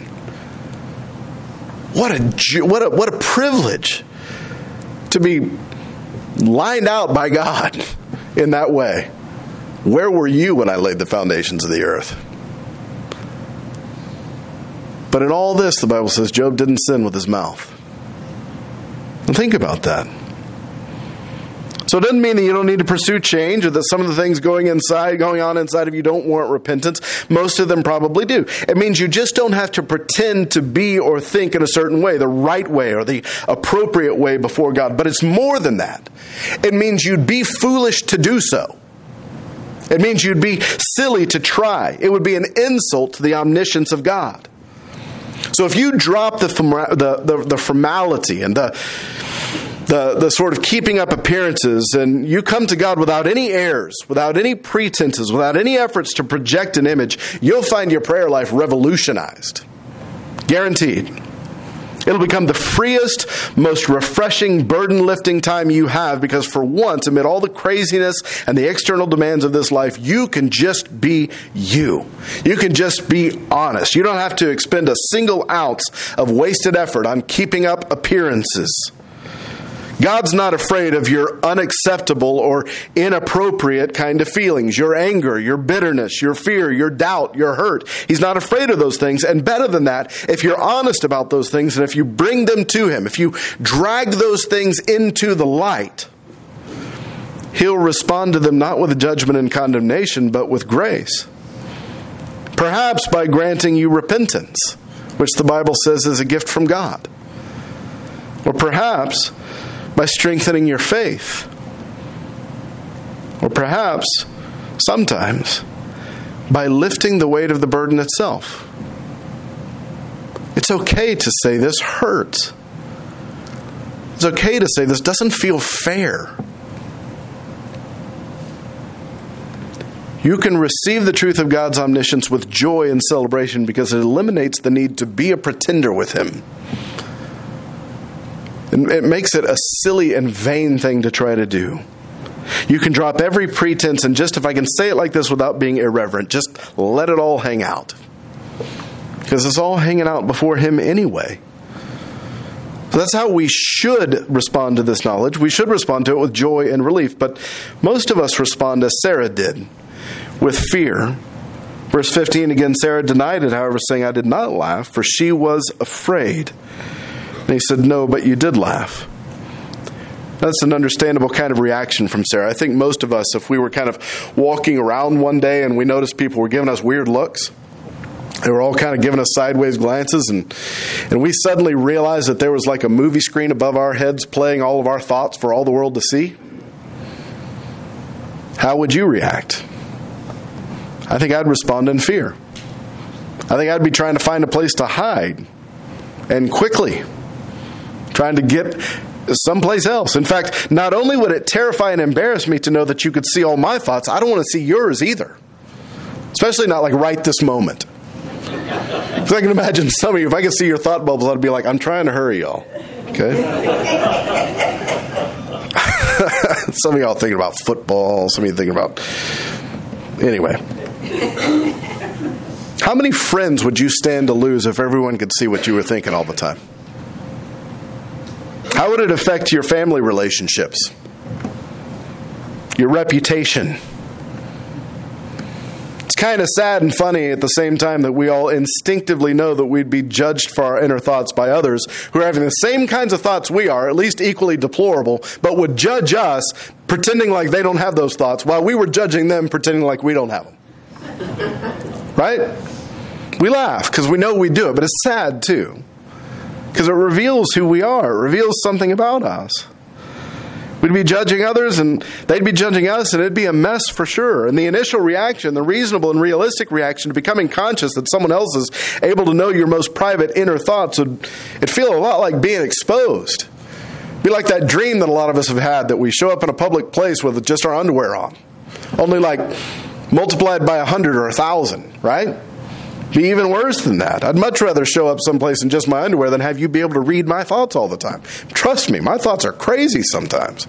what a privilege to be lined out by God in that way. Where were you when I laid the foundations of the earth? But in all this, the Bible says Job didn't sin with his mouth. And think about that. So it doesn't mean that you don't need to pursue change or that some of the things going on inside of you don't warrant repentance. Most of them probably do. It means you just don't have to pretend to be or think in a certain way, the right way or the appropriate way before God. But it's more than that. It means you'd be foolish to do so. It means you'd be silly to try. It would be an insult to the omniscience of God. So if you drop the formality and the sort of keeping up appearances, and you come to God without any airs, without any pretenses, without any efforts to project an image, you'll find your prayer life revolutionized. Guaranteed. It'll become the freest, most refreshing, burden-lifting time you have because for once, amid all the craziness and the external demands of this life, you can just be you. You can just be honest. You don't have to expend a single ounce of wasted effort on keeping up appearances. God's not afraid of your unacceptable or inappropriate kind of feelings, your anger, your bitterness, your fear, your doubt, your hurt. He's not afraid of those things. And better than that, if you're honest about those things and if you bring them to him, if you drag those things into the light, he'll respond to them not with judgment and condemnation, but with grace. Perhaps by granting you repentance, which the Bible says is a gift from God. Or perhaps by strengthening your faith. Or perhaps, sometimes, by lifting the weight of the burden itself. It's okay to say this hurts. It's okay to say this doesn't feel fair. You can receive the truth of God's omniscience with joy and celebration because it eliminates the need to be a pretender with him. It makes it a silly and vain thing to try to do. You can drop every pretense and just, if I can say it like this without being irreverent, just let it all hang out. Because it's all hanging out before him anyway. So that's how we should respond to this knowledge. We should respond to it with joy and relief. But most of us respond as Sarah did, with fear. Verse 15, again, Sarah denied it, however, saying, I did not laugh, for she was afraid. And he said, no, but you did laugh. That's an understandable kind of reaction from Sarah. I think most of us, if we were kind of walking around one day and we noticed people were giving us weird looks, they were all kind of giving us sideways glances, and we suddenly realized that there was like a movie screen above our heads playing all of our thoughts for all the world to see. How would you react? I think I'd respond in fear. I think I'd be trying to find a place to hide, and quickly. Trying to get someplace else. In fact, not only would it terrify and embarrass me to know that you could see all my thoughts, I don't want to see yours either. Especially not like right this moment. Because I can imagine some of you, if I could see your thought bubbles, I'd be like, I'm trying to hurry, y'all. Okay? Some of y'all thinking about football. Some of you thinking about... Anyway. How many friends would you stand to lose if everyone could see what you were thinking all the time? How would it affect your family relationships? Your reputation? It's kind of sad and funny at the same time that we all instinctively know that we'd be judged for our inner thoughts by others who are having the same kinds of thoughts we are, at least equally deplorable, but would judge us pretending like they don't have those thoughts while we were judging them pretending like we don't have them. Right? We laugh because we know we do it, but it's sad too. Because it reveals who we are. It reveals something about us. We'd be judging others and they'd be judging us, and it'd be a mess for sure. And the initial reaction, the reasonable and realistic reaction to becoming conscious that someone else is able to know your most private inner thoughts, it'd feel a lot like being exposed. It'd be like that dream that a lot of us have had, that we show up in a public place with just our underwear on. Only like multiplied by 100 or 1,000, right? Be even worse than that. I'd much rather show up someplace in just my underwear than have you be able to read my thoughts all the time. Trust me, my thoughts are crazy sometimes.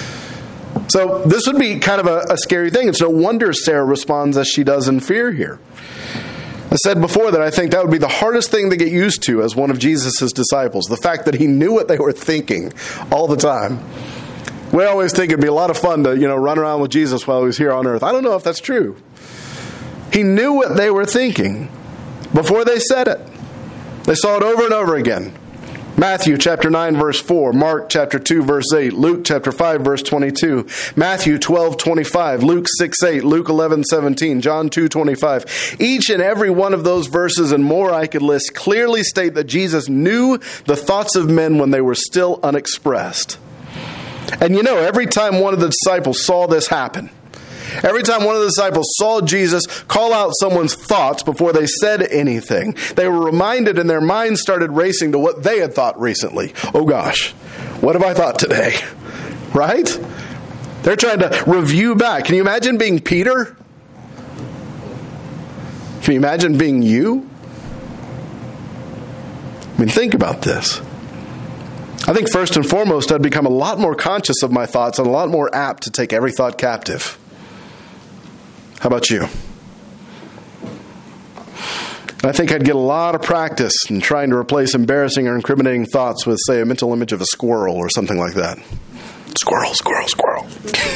So this would be kind of a scary thing. It's no wonder Sarah responds as she does in fear here. I said before that I think that would be the hardest thing to get used to as one of Jesus' disciples. The fact that he knew what they were thinking all the time. We always think it'd be a lot of fun to, run around with Jesus while he was here on earth. I don't know if that's true. He knew what they were thinking before they said it. They saw it over and over again. Matthew chapter 9, verse 4. Mark chapter 2, verse 8. Luke chapter 5, verse 22. Matthew 12, 25. Luke 6, 8. Luke 11, 17. John 2, 25. Each and every one of those verses and more I could list clearly state that Jesus knew the thoughts of men when they were still unexpressed. And every time one of the disciples saw this happen, every time one of the disciples saw Jesus call out someone's thoughts before they said anything, they were reminded and their minds started racing to what they had thought recently. Oh gosh, what have I thought today? Right? They're trying to review back. Can you imagine being Peter? Can you imagine being you? I mean, think about this. I think first and foremost, I'd become a lot more conscious of my thoughts and a lot more apt to take every thought captive. How about you? I think I'd get a lot of practice in trying to replace embarrassing or incriminating thoughts with, say, a mental image of a squirrel or something like that. Squirrel, squirrel, squirrel.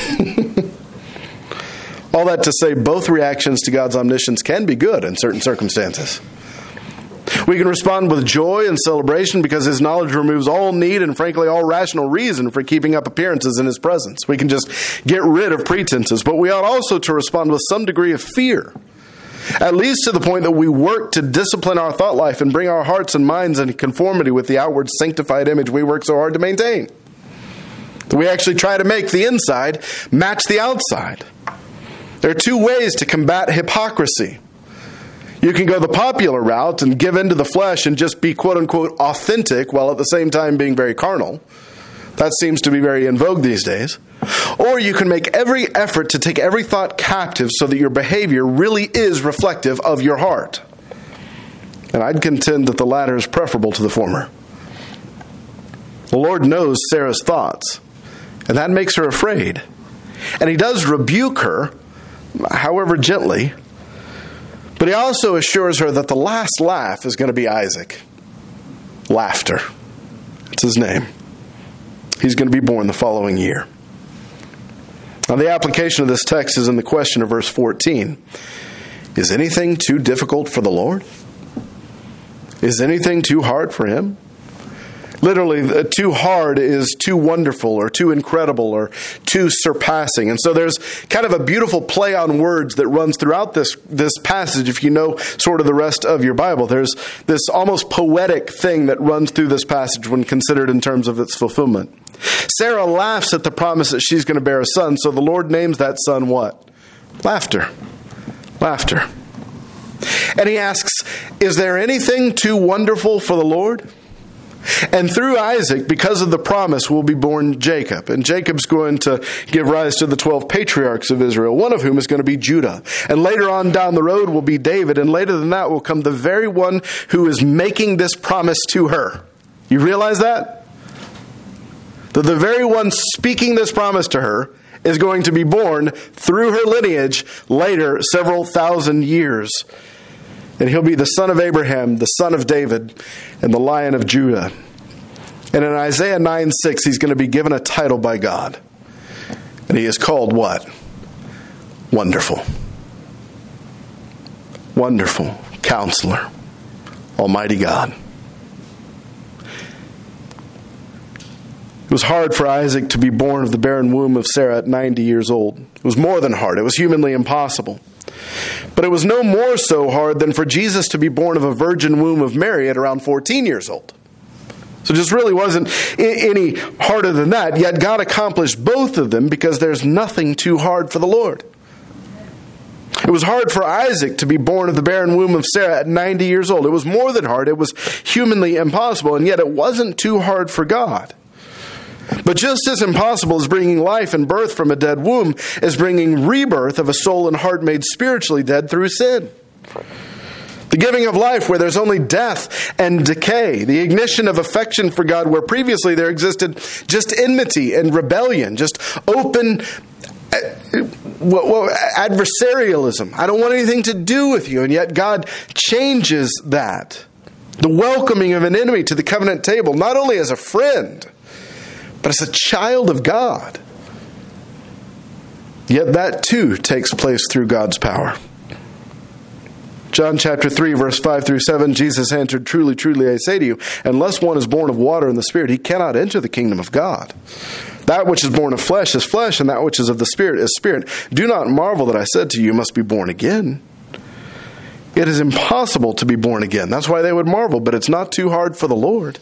All that to say, both reactions to God's omniscience can be good in certain circumstances. We can respond with joy and celebration because His knowledge removes all need and, frankly, all rational reason for keeping up appearances in His presence. We can just get rid of pretenses. But we ought also to respond with some degree of fear, at least to the point that we work to discipline our thought life and bring our hearts and minds into conformity with the outward sanctified image we work so hard to maintain. That we actually try to make the inside match the outside. There are two ways to combat hypocrisy. You can go the popular route and give in to the flesh and just be quote-unquote authentic while at the same time being very carnal. That seems to be very in vogue these days. Or you can make every effort to take every thought captive so that your behavior really is reflective of your heart. And I'd contend that the latter is preferable to the former. The Lord knows Sarah's thoughts, and that makes her afraid. And He does rebuke her, however gently. But He also assures her that the last laugh is going to be Isaac. Laughter. It's his name. He's going to be born the following year. Now, the application of this text is in the question of verse 14. Is anything too difficult for the Lord? Is anything too hard for Him? Literally, too hard is too wonderful or too incredible or too surpassing. And so there's kind of a beautiful play on words that runs throughout this passage. If you know sort of the rest of your Bible, there's this almost poetic thing that runs through this passage when considered in terms of its fulfillment. Sarah laughs at the promise that she's going to bear a son, so the Lord names that son what? Laughter. Laughter. And He asks, is there anything too wonderful for the Lord? And through Isaac, because of the promise, will be born Jacob. And Jacob's going to give rise to the 12 patriarchs of Israel, one of whom is going to be Judah. And later on down the road will be David. And later than that will come the very one who is making this promise to her. You realize that? that the very one speaking this promise to her is going to be born through her lineage later, several thousand years. And he'll be the son of Abraham, the son of David, and the Lion of Judah. And in Isaiah 9:6, he's going to be given a title by God. And he is called what? Wonderful. Wonderful Counselor. Almighty God. It was hard for Isaac to be born of the barren womb of Sarah at 90 years old. It was more than hard. It was humanly impossible. But it was no more so hard than for Jesus to be born of a virgin womb of Mary at around 14 years old. So it just really wasn't any harder than that. Yet God accomplished both of them because there's nothing too hard for the Lord. It was hard for Isaac to be born of the barren womb of Sarah at 90 years old. It was more than hard. It was humanly impossible. And yet it wasn't too hard for God. But just as impossible as bringing life and birth from a dead womb is bringing rebirth of a soul and heart made spiritually dead through sin. The giving of life where there's only death and decay. The ignition of affection for God where previously there existed just enmity and rebellion, just open adversarialism. I don't want anything to do with you. And yet God changes that. The welcoming of an enemy to the covenant table, not only as a friend, but as a child of God. Yet that too takes place through God's power. John chapter 3, verse 5 through 7, Jesus answered, "Truly, truly, I say to you, unless one is born of water and the Spirit, he cannot enter the kingdom of God. That which is born of flesh is flesh, and that which is of the Spirit is spirit. Do not marvel that I said to you, you must be born again." It is impossible to be born again. That's why they would marvel, but it's not too hard for the Lord.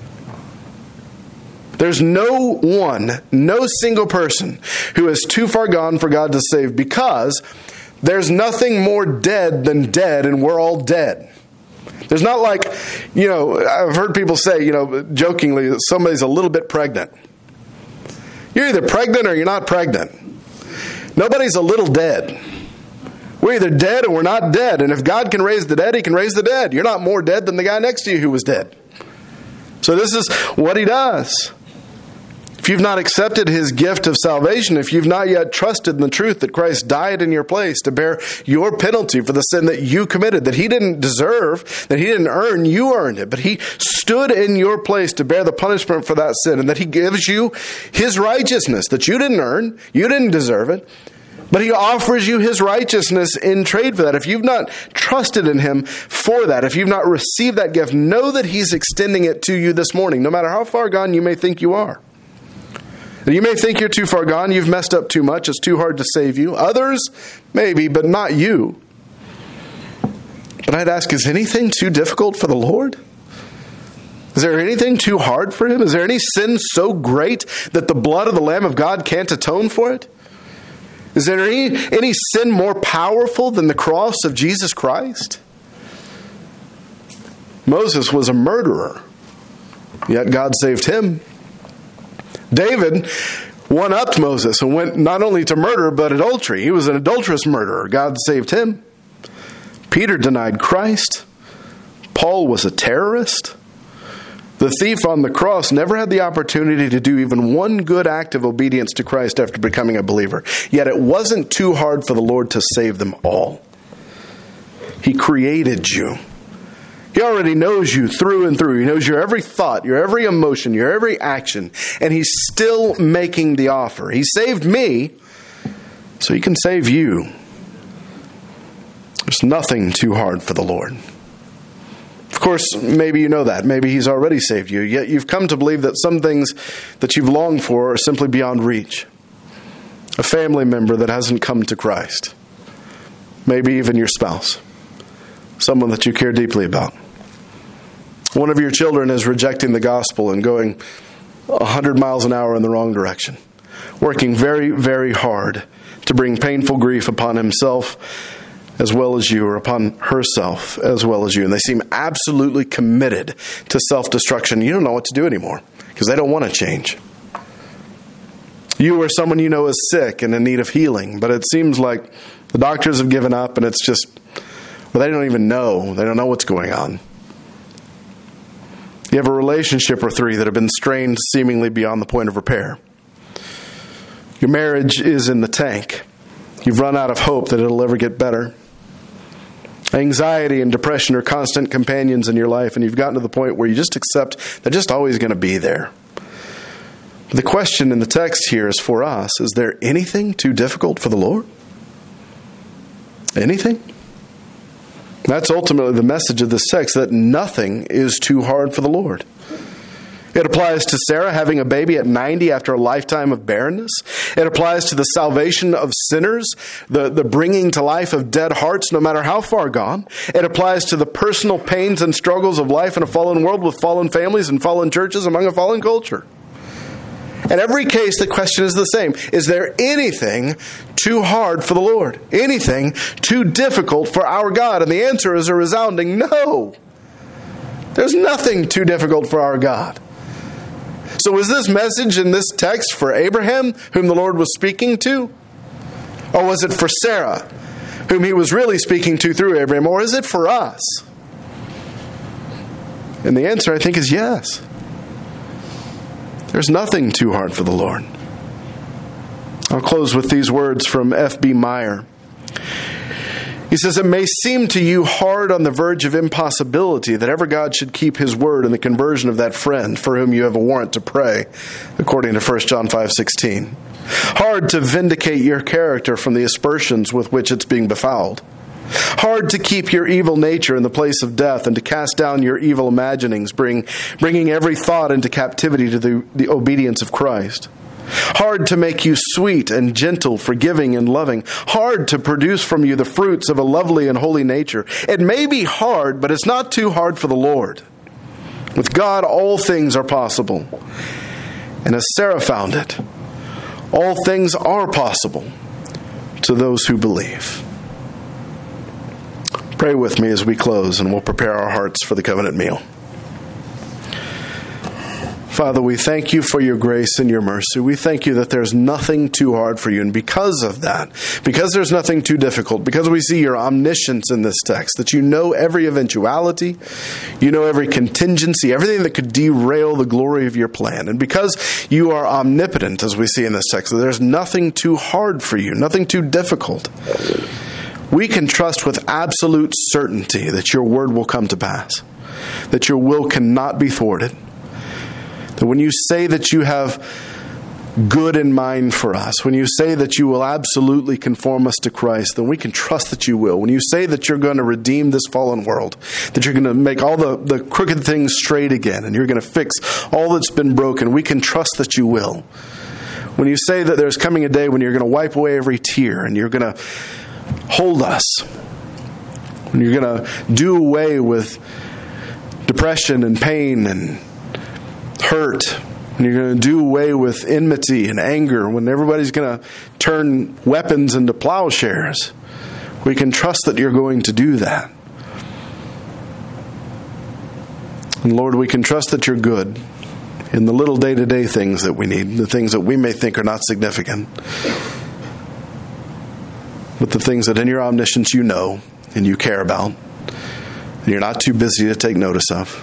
There's no single person who is too far gone for God to save, because there's nothing more dead than dead, and we're all dead. There's not like, I've heard people say, jokingly, that somebody's a little bit pregnant. You're either pregnant or you're not pregnant. Nobody's a little dead. We're either dead or we're not dead. And if God can raise the dead, he can raise the dead. You're not more dead than the guy next to you who was dead. So this is what he does. If you've not accepted his gift of salvation, if you've not yet trusted in the truth that Christ died in your place to bear your penalty for the sin that you committed, that he didn't deserve, that he didn't earn, you earned it, but he stood in your place to bear the punishment for that sin, and that he gives you his righteousness that you didn't earn, you didn't deserve it, but he offers you his righteousness in trade for that. If you've not trusted in him for that, if you've not received that gift, know that he's extending it to you this morning, no matter how far gone you may think you are. And you may think you're too far gone, you've messed up too much, it's too hard to save you. Others, maybe, but not you. But I'd ask, is anything too difficult for the Lord? Is there anything too hard for him? Is there any sin so great that the blood of the Lamb of God can't atone for it? Is there any sin more powerful than the cross of Jesus Christ? Moses was a murderer, yet God saved him. David one-upped Moses and went not only to murder, but adultery. He was an adulterous murderer. God saved him. Peter denied Christ. Paul was a terrorist. The thief on the cross never had the opportunity to do even one good act of obedience to Christ after becoming a believer. Yet it wasn't too hard for the Lord to save them all. He created you. He already knows you through and through. He knows your every thought, your every emotion, your every action. And he's still making the offer. He saved me, so he can save you. There's nothing too hard for the Lord. Of course, maybe you know that. Maybe he's already saved you. Yet you've come to believe that some things that you've longed for are simply beyond reach. A family member that hasn't come to Christ. Maybe even your spouse. Someone that you care deeply about. One of your children is rejecting the gospel and going 100 miles an hour in the wrong direction. Working very, very hard to bring painful grief upon himself as well as you, or upon herself as well as you. And they seem absolutely committed to self-destruction. You don't know what to do anymore because they don't want to change. You or someone you know is sick and in need of healing, but it seems like the doctors have given up and it's just, well, they don't even know. They don't know what's going on. You have a relationship or three that have been strained seemingly beyond the point of repair. Your marriage is in the tank. You've run out of hope that it'll ever get better. Anxiety and depression are constant companions in your life, and you've gotten to the point where you just accept they're just always going to be there. The question in the text here is for us, is there anything too difficult for the Lord? Anything? That's ultimately the message of this text, that nothing is too hard for the Lord. It applies to Sarah having a baby at 90 after a lifetime of barrenness. It applies to the salvation of sinners, the bringing to life of dead hearts, no matter how far gone. It applies to the personal pains and struggles of life in a fallen world with fallen families and fallen churches among a fallen culture. In every case, the question is the same. Is there anything too hard for the Lord? Anything too difficult for our God? And the answer is a resounding no. There's nothing too difficult for our God. So was this message in this text for Abraham, whom the Lord was speaking to? Or was it for Sarah, whom he was really speaking to through Abraham? Or is it for us? And the answer, I think, is yes. There's nothing too hard for the Lord. I'll close with these words from F.B. Meyer. He says, "It may seem to you hard on the verge of impossibility that ever God should keep his word in the conversion of that friend for whom you have a warrant to pray, according to 1 John 5:16. Hard to vindicate your character from the aspersions with which it's being befouled. Hard to keep your evil nature in the place of death and to cast down your evil imaginings, bringing every thought into captivity to the obedience of Christ. Hard to make you sweet and gentle, forgiving and loving. Hard to produce from you the fruits of a lovely and holy nature. It may be hard, but it's not too hard for the Lord. With God, all things are possible. And as Sarah found it, all things are possible to those who believe." Pray with me as we close, and we'll prepare our hearts for the covenant meal. Father, we thank you for your grace and your mercy. We thank you that there's nothing too hard for you. And because of that, because there's nothing too difficult, because we see your omniscience in this text, that you know every eventuality, you know every contingency, everything that could derail the glory of your plan. And because you are omnipotent, as we see in this text, that there's nothing too hard for you, nothing too difficult, we can trust with absolute certainty that your word will come to pass, that your will cannot be thwarted. That when you say that you have good in mind for us, when you say that you will absolutely conform us to Christ, then we can trust that you will. When you say that you're going to redeem this fallen world, that you're going to make all the crooked things straight again, and you're going to fix all that's been broken, we can trust that you will. When you say that there's coming a day when you're going to wipe away every tear, and you're going to hold us, when you're going to do away with depression and pain and hurt, and you're going to do away with enmity and anger, when everybody's going to turn weapons into plowshares, we can trust that you're going to do that. And Lord, we can trust that you're good in the little day-to-day things that we need, the things that we may think are not significant, but the things that in your omniscience you know and you care about, and you're not too busy to take notice of.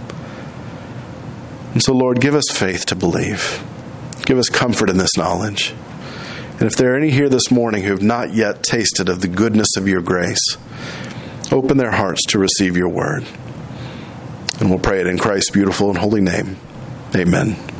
And so, Lord, give us faith to believe. Give us comfort in this knowledge. And if there are any here this morning who have not yet tasted of the goodness of your grace, open their hearts to receive your word. And we'll pray it in Christ's beautiful and holy name. Amen.